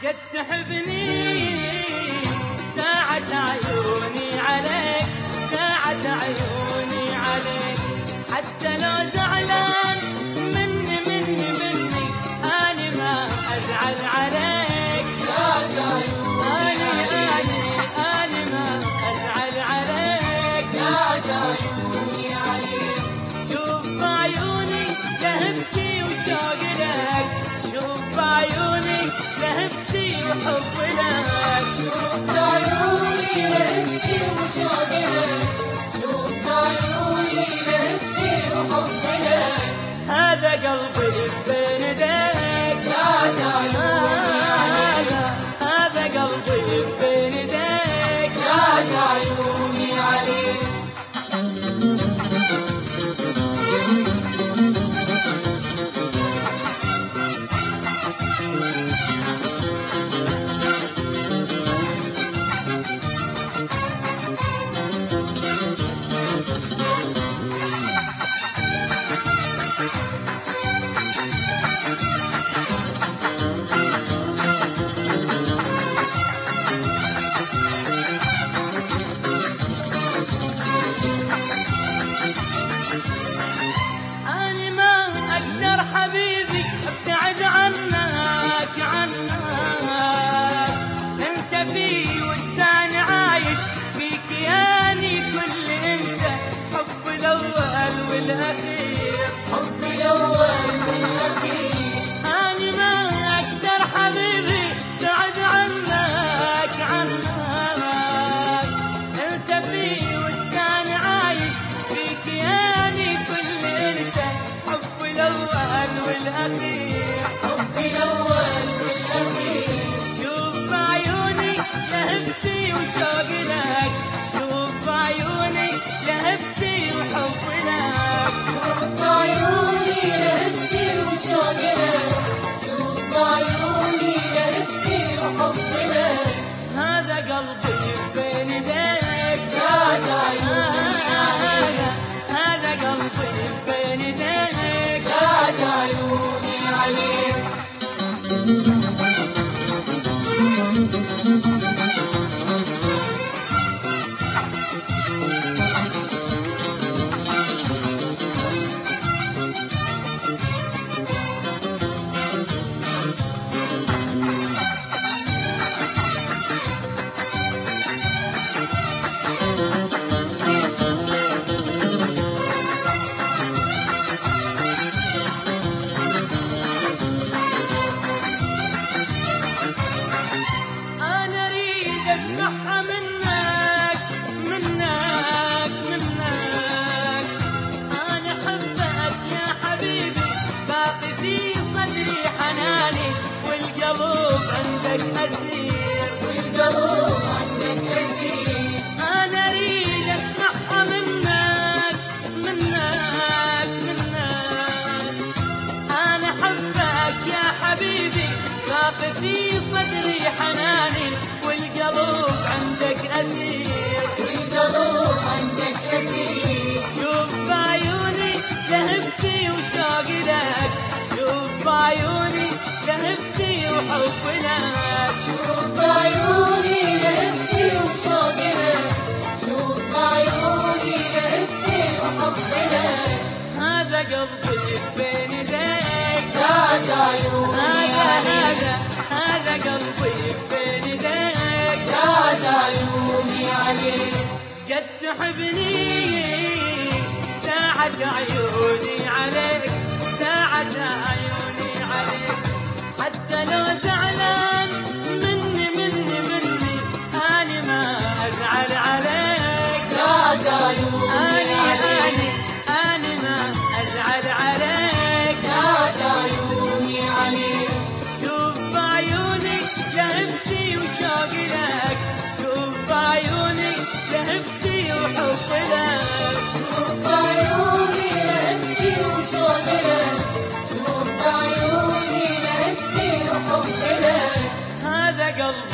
قد تحبني داعت عيوني عليك، داعت عيوني عليك، حتى لو زعلان مني أنا ما أزعل عليك. داعت عيوني أنا ما أزعل عليك، داعت عيوني عليك. شوف بعيوني لهفتي وشوق لك، شوف بعيوني لهفتي وحب لك، شوف بعيوني لهفتي وشوق لك، شوف بعيوني لهفتي وحب لك. هذا قلبي بين يديك، داعت عيوني هذا قلبي بين يديك، داعت عيوني عليك. أنا ما أقدر حبيبي ابتعد عنك عنك، أنت في وجداني عايش، في كياني كل أنت، حب الأول والأخير، حب الأول والأخير. أنا ما أقدر حبيبي ابتعد عنك عنك، أنت في وجداني عايش، في كياني كل أنت، حب الأول والأخير، حب الأول والأخير. شوف بعيوني لهفتي وشوق لك، شوف بعيوني لهفتي وحب لك، شوف بعيوني لهفتي وشوق لك، شوف بعيوني لهفتي وحب لك. هذا قلبي بين يديك، داعت عيوني عليك، هذا قلبي بين يديك. داعت عيوني عليك. أنا أريد أسمعها منك أنا أحبك يا حبيبي، باقي في صدري حناني، والقلب عندك أسير، والقلب عندك أسير. أنا أريد أسمعها منك أنا أحبك يا حبيبي، باقي في صدري حناني، والقلب عندك أسير، والقلب عندك أسير. شوف بعيوني لهفتي وشوق لك، شوف بعيوني لهفتي وحب لك، شوف بعيوني لهفتي وشوق لك، شوف بعيوني لهفتي وحب لك. هذا قلبي بين يديك، داعت عيوني عليك، هذا قلبي بين يديك. داعت عيوني عليك. قد تحبني داعت عيوني عليك، داعت عيوني عليك، حتى لو زعلان مني أنا ما أزعل عليك. داعت عيوني عليك، أنا ما أزعل عليك، داعت عيوني عليك. شوف بعيوني لهفتي وشوق لك، شوف بعيوني لهفتي وحب لك، شوف بعيوني لهفتي وشوق لك، شوف بعيوني لهفتي وحب لك. هذا قلبي